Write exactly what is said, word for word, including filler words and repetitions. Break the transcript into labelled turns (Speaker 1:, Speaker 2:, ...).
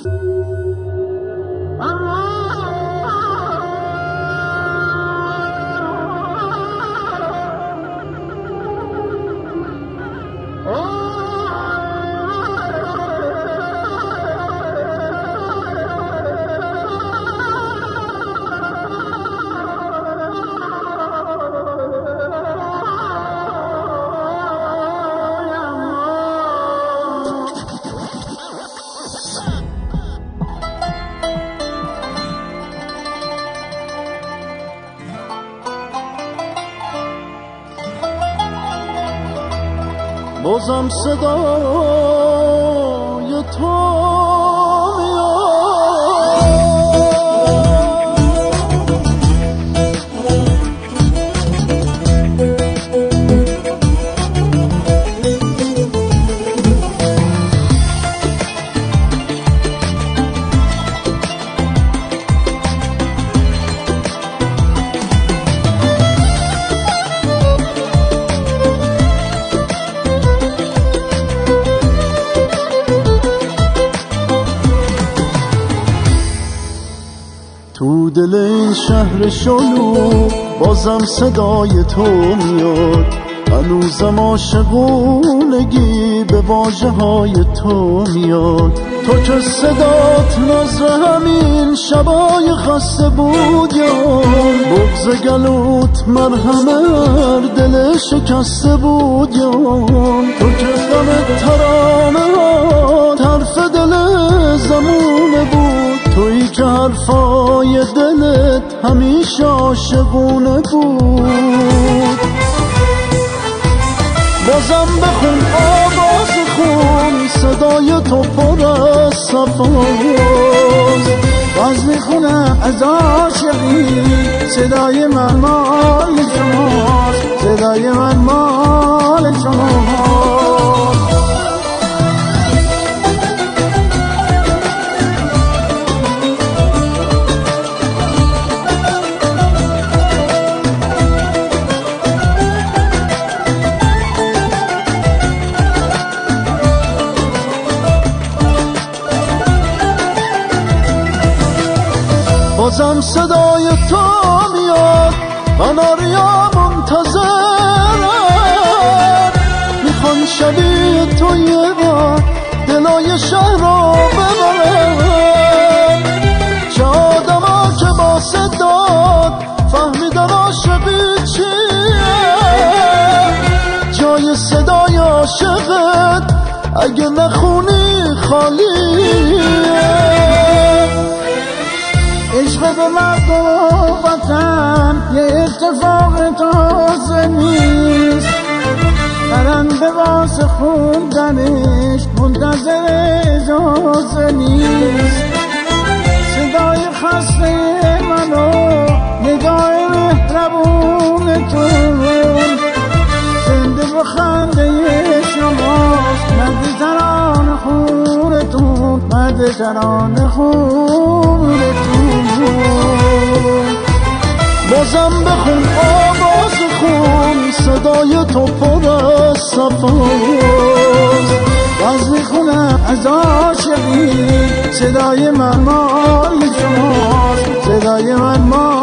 Speaker 1: بازم صدای تو تو دل این شهر شلو بازم صدای تو میاد، هنوزم عاشقونگی به واژه های تو میاد. تو که صدات نظر همین شبای خسته بود یا بغض گلوت مرهم هر دل شکسته بود یا تو که غم ترانه ها طرف دل زمونه بود، تویی که حرفای دلت همیشه عاشقونه بود. بازم بخون آواز خون، صدای تو پر از صفاست، باز میخونم از عاشقی، صدای من مال شماست، صدای من مال شماست. بازم صدای تو میاد، قناریا منتظرن، میخوان شبیه تو یه بار دلای شهر رو ببرن. چه آدما که با صدات فهمیدن عاشقی چیه، جای صدای عاشقت اگه نخونی خالیه. عشق به مرد و وطن یه اتفاق تازه نیست، پرنده واسه خوندنش منتظر اجازه نیست. صدای خسته منو نگاه مهربونتون، زنده و خنده شماست، مرد ترانه خونتون، مرد ترانه خونتون. بازم بخون آواز خون، صدای تو پر از صفاست، باز میخونم از عاشقی، صدای من مال شماست، صدای من مال